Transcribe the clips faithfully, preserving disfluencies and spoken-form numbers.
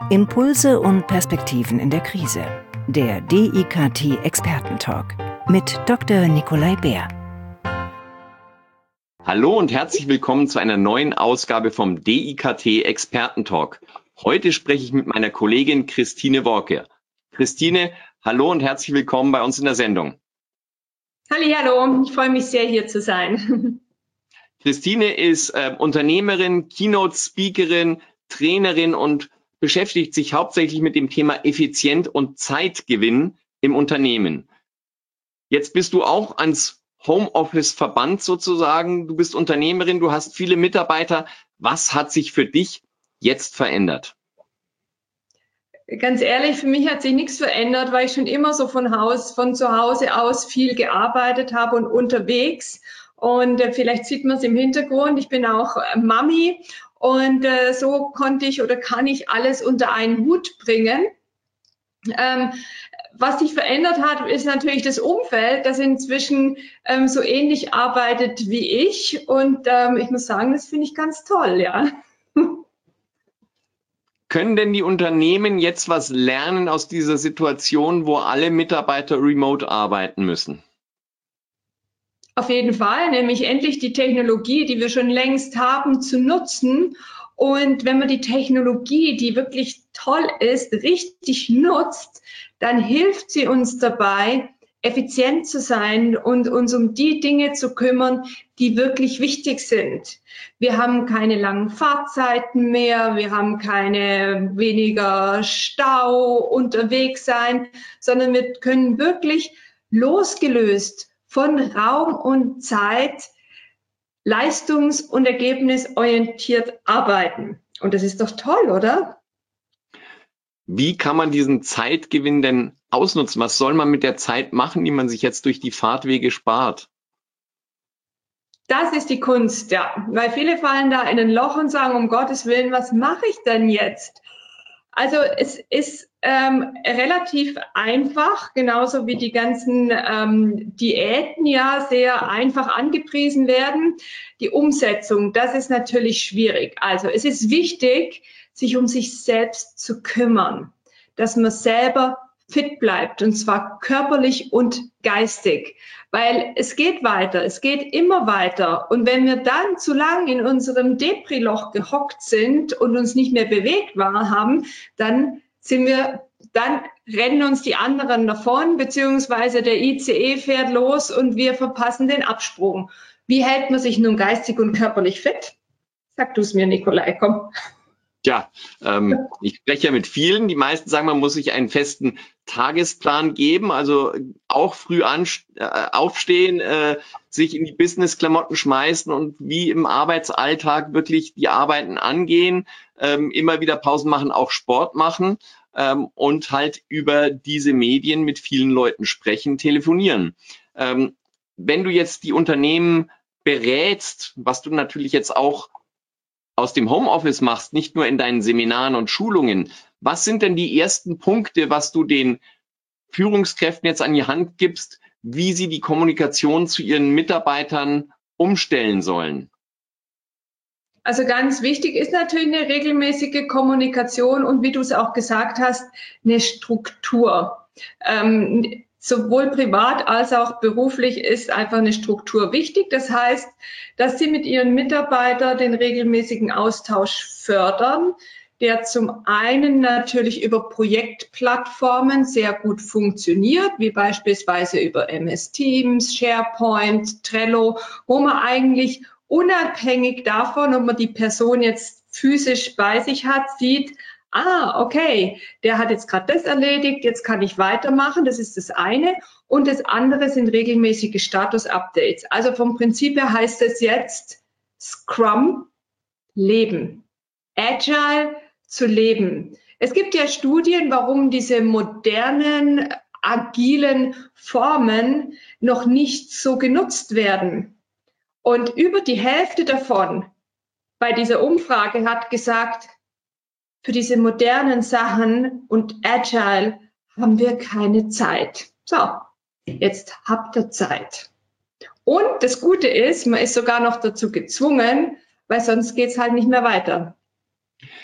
Impulse und Perspektiven in der Krise. Der D I K T-Experten-Talk mit Doktor Nikolai Bär. Hallo und herzlich willkommen zu einer neuen Ausgabe vom D I K T-Experten-Talk. Heute spreche ich mit meiner Kollegin Christine Worke. Christine, hallo und herzlich willkommen bei uns in der Sendung. Hallihallo, ich freue mich sehr, hier zu sein. Christine ist äh, Unternehmerin, Keynote-Speakerin, Trainerin und beschäftigt sich hauptsächlich mit dem Thema Effizient und Zeitgewinn im Unternehmen. Jetzt bist du auch ans Homeoffice verbannt sozusagen. Du bist Unternehmerin, du hast viele Mitarbeiter. Was hat sich für dich jetzt verändert? Ganz ehrlich, für mich hat sich nichts verändert, weil ich schon immer so von Haus, von zu Hause aus viel gearbeitet habe und unterwegs. Und äh, vielleicht sieht man es im Hintergrund. Ich bin auch äh, Mami und äh, so konnte ich oder kann ich alles unter einen Hut bringen. Ähm, was sich verändert hat, ist natürlich das Umfeld, das inzwischen ähm, so ähnlich arbeitet wie ich. Und ähm, ich muss sagen, das finde ich ganz toll, ja. Können denn die Unternehmen jetzt was lernen aus dieser Situation, wo alle Mitarbeiter remote arbeiten müssen? Auf jeden Fall, nämlich endlich die Technologie, die wir schon längst haben, zu nutzen. Und wenn man die Technologie, die wirklich toll ist, richtig nutzt, dann hilft sie uns dabei, effizient zu sein und uns um die Dinge zu kümmern, die wirklich wichtig sind. Wir haben keine langen Fahrzeiten mehr, wir haben keine weniger Stau unterwegs sein, sondern wir können wirklich losgelöst von Raum und Zeit leistungs- und ergebnisorientiert arbeiten. Und das ist doch toll, oder? Wie kann man diesen Zeitgewinn denn ausnutzen? Was soll man mit der Zeit machen, die man sich jetzt durch die Fahrtwege spart? Das ist die Kunst, ja. Weil viele fallen da in ein Loch und sagen, um Gottes Willen, was mache ich denn jetzt? Also es ist ähm, relativ einfach, genauso wie die ganzen ähm, Diäten ja sehr einfach angepriesen werden. Die Umsetzung, das ist natürlich schwierig. Also es ist wichtig, sich um sich selbst zu kümmern, dass man selber fit bleibt, und zwar körperlich und geistig, weil es geht weiter, es geht immer weiter. Und wenn wir dann zu lang in unserem Depri-Loch gehockt sind und uns nicht mehr bewegt war, haben, dann sind wir, dann rennen uns die anderen davon, beziehungsweise der I C E fährt los und wir verpassen den Absprung. Wie hält man sich nun geistig und körperlich fit? Sag du es mir, Nikolai, komm. Ja, ähm, ich spreche ja mit vielen. Die meisten sagen, man muss sich einen festen Tagesplan geben, also auch früh an, äh, aufstehen, äh, sich in die Business-Klamotten schmeißen und wie im Arbeitsalltag wirklich die Arbeiten angehen, ähm, immer wieder Pausen machen, auch Sport machen ähm, und halt über diese Medien mit vielen Leuten sprechen, telefonieren. Ähm, wenn du jetzt die Unternehmen berätst, was du natürlich jetzt auch aus dem Homeoffice machst, nicht nur in deinen Seminaren und Schulungen, was sind denn die ersten Punkte, was du den Führungskräften jetzt an die Hand gibst, wie sie die Kommunikation zu ihren Mitarbeitern umstellen sollen? Also ganz wichtig ist natürlich eine regelmäßige Kommunikation und wie du es auch gesagt hast, eine Struktur. Ähm, sowohl privat als auch beruflich ist einfach eine Struktur wichtig. Das heißt, dass Sie mit Ihren Mitarbeitern den regelmäßigen Austausch fördern, der zum einen natürlich über Projektplattformen sehr gut funktioniert, wie beispielsweise über M S Teams, SharePoint, Trello, wo man eigentlich unabhängig davon, ob man die Person jetzt physisch bei sich hat, sieht, ah, okay, der hat jetzt gerade das erledigt, jetzt kann ich weitermachen, das ist das eine. Und das andere sind regelmäßige Status-Updates. Also vom Prinzip her heißt es jetzt Scrum leben, Agile zu leben. Es gibt ja Studien, warum diese modernen, agilen Formen noch nicht so genutzt werden. Und über die Hälfte davon bei dieser Umfrage hat gesagt, für diese modernen Sachen und Agile haben wir keine Zeit. So, jetzt habt ihr Zeit. Und das Gute ist, man ist sogar noch dazu gezwungen, weil sonst geht's halt nicht mehr weiter.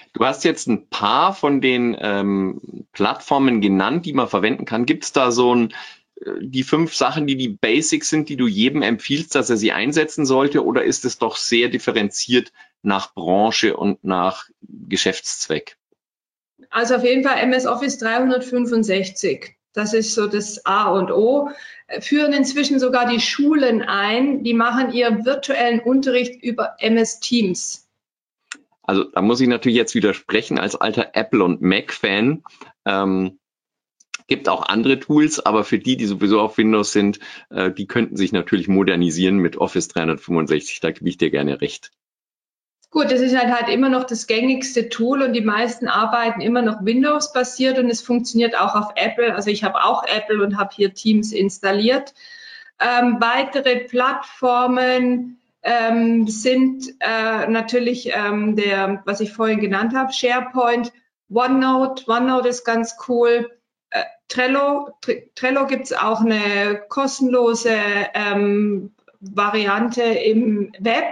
Du hast jetzt ein paar von den ähm, Plattformen genannt, die man verwenden kann. Gibt es da so ein, äh, die fünf Sachen, die die Basics sind, die du jedem empfiehlst, dass er sie einsetzen sollte? Oder ist es doch sehr differenziert nach Branche und nach Geschäftszweck? Also auf jeden Fall M S Office dreihundertfünfundsechzig. Das ist so das A und O. Führen inzwischen sogar die Schulen ein. Die machen ihren virtuellen Unterricht über M S Teams. Also da muss ich natürlich jetzt widersprechen als alter Apple- und Mac-Fan. Ähm, gibt auch andere Tools, aber für die, die sowieso auf Windows sind, äh, die könnten sich natürlich modernisieren mit Office dreihundertfünfundsechzig. Da gebe ich dir gerne recht. Gut, das ist halt, halt immer noch das gängigste Tool und die meisten arbeiten immer noch Windows-basiert und es funktioniert auch auf Apple. Also ich habe auch Apple und habe hier Teams installiert. Ähm, weitere Plattformen ähm, sind äh, natürlich ähm, der, was ich vorhin genannt habe, SharePoint, OneNote. OneNote ist ganz cool. Äh, Trello, Trello gibt es auch eine kostenlose ähm, Variante im Web.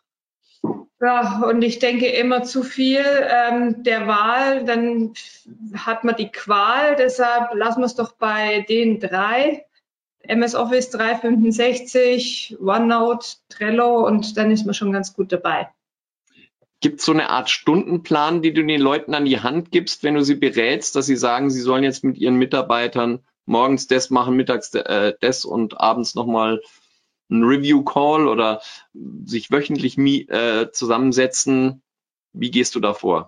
Ja, und ich denke immer zu viel ähm, der Wahl, dann hat man die Qual. Deshalb lassen wir es doch bei den drei. M S Office dreihundertfünfundsechzig, OneNote, Trello und dann ist man schon ganz gut dabei. Gibt es so eine Art Stundenplan, die du den Leuten an die Hand gibst, wenn du sie berätst, dass sie sagen, sie sollen jetzt mit ihren Mitarbeitern morgens das machen, mittags äh, das und abends nochmal ein Review-Call oder sich wöchentlich äh, zusammensetzen? Wie gehst du da vor?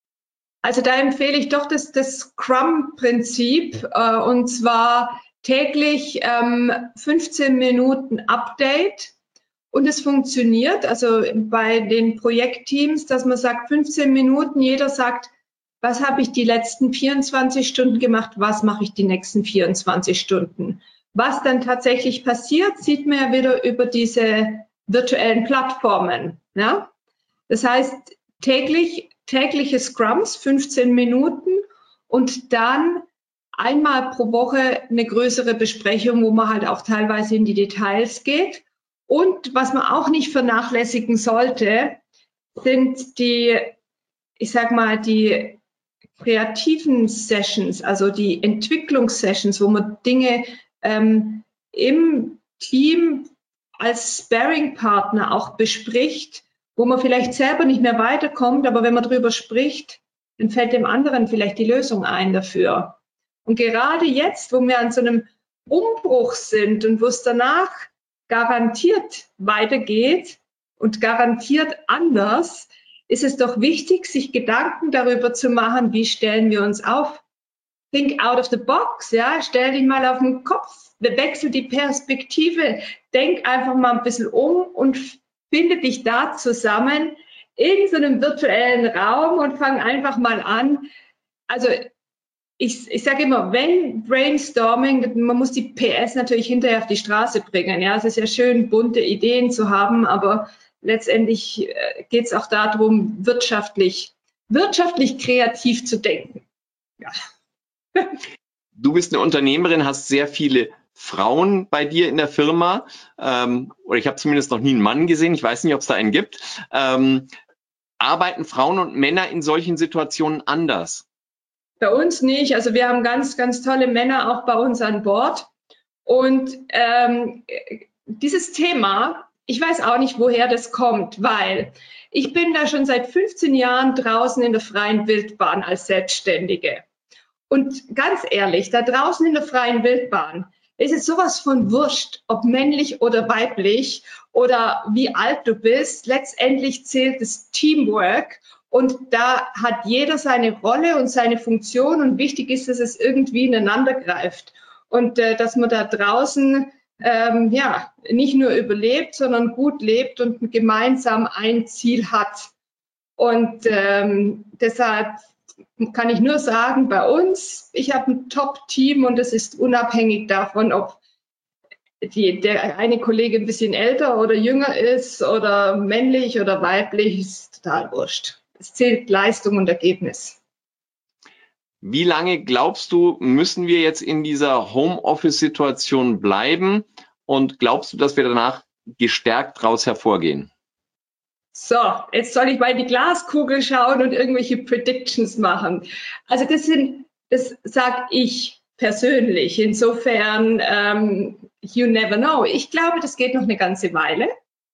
Also da empfehle ich doch das, das Scrum-Prinzip äh, und zwar täglich ähm, fünfzehn Minuten Update und es funktioniert, also bei den Projektteams, dass man sagt fünfzehn Minuten, jeder sagt, was habe ich die letzten vierundzwanzig Stunden gemacht, was mache ich die nächsten vierundzwanzig Stunden. Was dann tatsächlich passiert, sieht man ja wieder über diese virtuellen Plattformen. Ja? Das heißt, täglich, tägliche Scrums, fünfzehn Minuten und dann einmal pro Woche eine größere Besprechung, wo man halt auch teilweise in die Details geht. Und was man auch nicht vernachlässigen sollte, sind die, ich sag mal, die kreativen Sessions, also die Entwicklungssessions, wo man Dinge ähm, im Team als Sparring-Partner auch bespricht, wo man vielleicht selber nicht mehr weiterkommt, aber wenn man drüber spricht, dann fällt dem anderen vielleicht die Lösung ein dafür. Und gerade jetzt, wo wir an so einem Umbruch sind und wo es danach garantiert weitergeht und garantiert anders, ist es doch wichtig, sich Gedanken darüber zu machen, wie stellen wir uns auf. Think out of the box, ja, stell dich mal auf den Kopf, wechsel die Perspektive, denk einfach mal ein bisschen um und finde dich da zusammen in so einem virtuellen Raum und fang einfach mal an. Also ich, ich sage immer, wenn Brainstorming, man muss die P S natürlich hinterher auf die Straße bringen. Ja, es ist ja schön, bunte Ideen zu haben, aber letztendlich geht es auch darum, wirtschaftlich, wirtschaftlich kreativ zu denken. Ja. Du bist eine Unternehmerin, hast sehr viele Frauen bei dir in der Firma. Ähm, oder ich habe zumindest noch nie einen Mann gesehen. Ich weiß nicht, ob es da einen gibt. Ähm, arbeiten Frauen und Männer in solchen Situationen anders? Bei uns nicht. Also wir haben ganz, ganz tolle Männer auch bei uns an Bord. Und ähm, dieses Thema, ich weiß auch nicht, woher das kommt, weil ich bin da schon seit fünfzehn Jahren draußen in der freien Wildbahn als Selbstständige. Und ganz ehrlich, da draußen in der freien Wildbahn ist es sowas von wurscht, ob männlich oder weiblich oder wie alt du bist. Letztendlich zählt das Teamwork und da hat jeder seine Rolle und seine Funktion und wichtig ist, dass es irgendwie ineinander greift und äh, dass man da draußen ähm, ja nicht nur überlebt, sondern gut lebt und gemeinsam ein Ziel hat. Und ähm, deshalb kann ich nur sagen, bei uns, ich habe ein Top-Team und es ist unabhängig davon, ob die, der eine Kollege ein bisschen älter oder jünger ist oder männlich oder weiblich, ist total wurscht. Es zählt Leistung und Ergebnis. Wie lange glaubst du, müssen wir jetzt in dieser Homeoffice-Situation bleiben? Und glaubst du, dass wir danach gestärkt daraus hervorgehen? So, jetzt soll ich mal in die Glaskugel schauen und irgendwelche Predictions machen. Also das sind, das sage ich persönlich. Insofern, ähm, you never know. Ich glaube, das geht noch eine ganze Weile.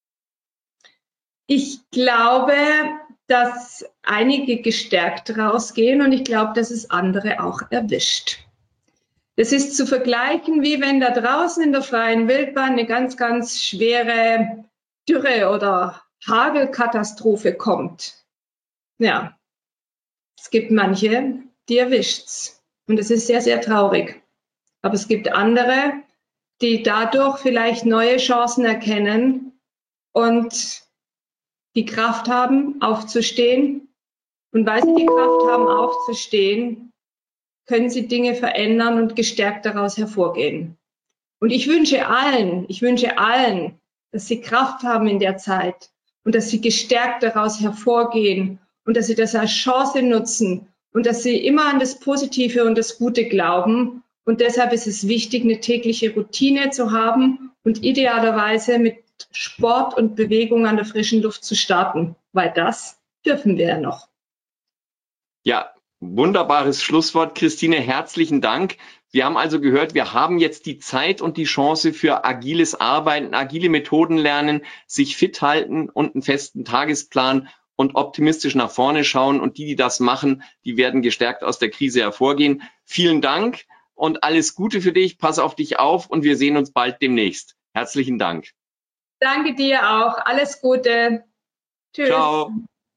Ich glaube, dass einige gestärkt rausgehen und ich glaube, dass es andere auch erwischt. Das ist zu vergleichen, wie wenn da draußen in der freien Wildbahn eine ganz, ganz schwere Dürre oder Hagelkatastrophe kommt. Ja, es gibt manche, die erwischt's. Und es ist sehr, sehr traurig. Aber es gibt andere, die dadurch vielleicht neue Chancen erkennen und die Kraft haben, aufzustehen. Und weil sie die Kraft haben, aufzustehen, können sie Dinge verändern und gestärkt daraus hervorgehen. Und ich wünsche allen, ich wünsche allen, dass sie Kraft haben in der Zeit und dass sie gestärkt daraus hervorgehen und dass sie das als Chance nutzen und dass sie immer an das Positive und das Gute glauben. Und deshalb ist es wichtig, eine tägliche Routine zu haben und idealerweise mit Sport und Bewegung an der frischen Luft zu starten, weil das dürfen wir ja noch. Ja, wunderbares Schlusswort, Christine. Herzlichen Dank. Wir haben also gehört, wir haben jetzt die Zeit und die Chance für agiles Arbeiten, agile Methoden lernen, sich fit halten und einen festen Tagesplan und optimistisch nach vorne schauen. Und die, die das machen, die werden gestärkt aus der Krise hervorgehen. Vielen Dank und alles Gute für dich. Pass auf dich auf und wir sehen uns bald demnächst. Herzlichen Dank. Danke dir auch. Alles Gute. Tschüss. Ciao.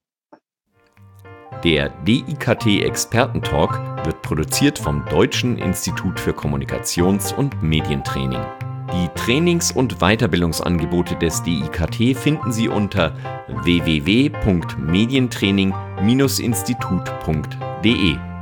Der D I K T-Experten-Talk wird produziert vom Deutschen Institut für Kommunikations- und Medientraining. Die Trainings- und Weiterbildungsangebote des D I K T finden Sie unter w w w punkt medientraining Bindestrich institut punkt d e.